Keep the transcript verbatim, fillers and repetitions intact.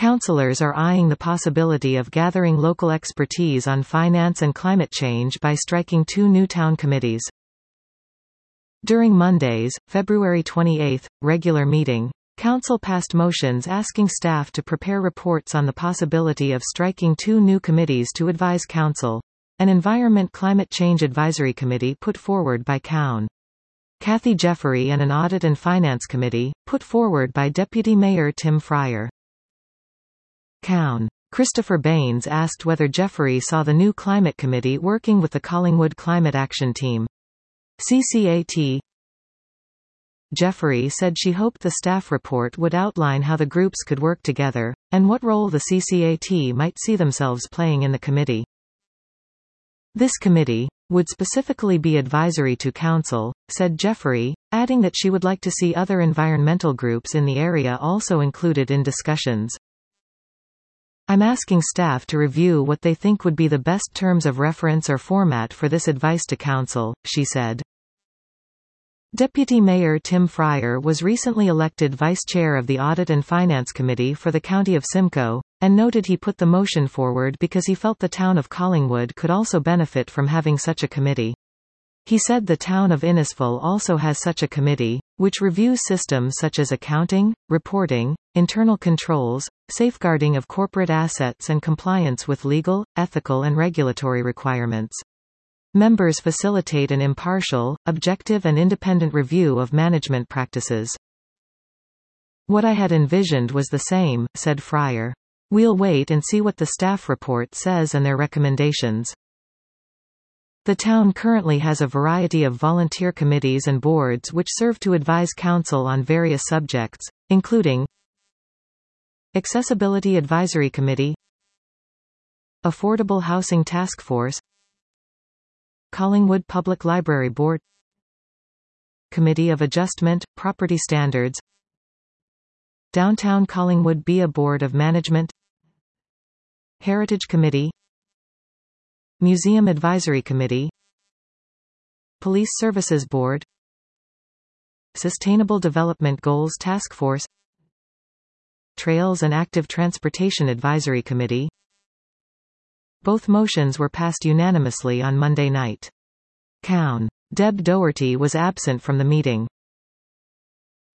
Councillors are eyeing the possibility of gathering local expertise on finance and climate change by striking two new town committees. During Monday's, February twenty-eighth, regular meeting, Council passed motions asking staff to prepare reports on the possibility of striking two new committees to advise Council: an Environment Climate Change Advisory Committee put forward by C O W N Kathy Jeffery and an Audit and Finance Committee, put forward by Deputy Mayor Tim Fryer. C O W N Christopher Baines asked whether Jeffery saw the new Climate Committee working with the Collingwood Climate Action Team. C C A T Jeffery said she hoped the staff report would outline how the groups could work together, and what role the C C A T might see themselves playing in the committee. This committee would specifically be advisory to Council, said Jeffery, adding that she would like to see other environmental groups in the area also included in discussions. I'm asking staff to review what they think would be the best terms of reference or format for this advice to Council, she said. Deputy Mayor Tim Fryer was recently elected Vice Chair of the Audit and Finance Committee for the County of Simcoe, and noted he put the motion forward because he felt the town of Collingwood could also benefit from having such a committee. He said the town of Innisfil also has such a committee, which reviews systems such as accounting, reporting, internal controls, safeguarding of corporate assets and compliance with legal, ethical and regulatory requirements. Members facilitate an impartial, objective and independent review of management practices. What I had envisioned was the same, said Fryer. We'll wait and see what the staff report says and their recommendations. The town currently has a variety of volunteer committees and boards which serve to advise Council on various subjects, including Accessibility Advisory Committee, Affordable Housing Task Force, Collingwood Public Library Board, Committee of Adjustment, Property Standards, Downtown Collingwood B I A Board of Management, Heritage Committee, Museum Advisory Committee, Police Services Board, Sustainable Development Goals Task Force, Trails and Active Transportation Advisory Committee. Both motions were passed unanimously on Monday night. C O W N Deb Doherty was absent from the meeting.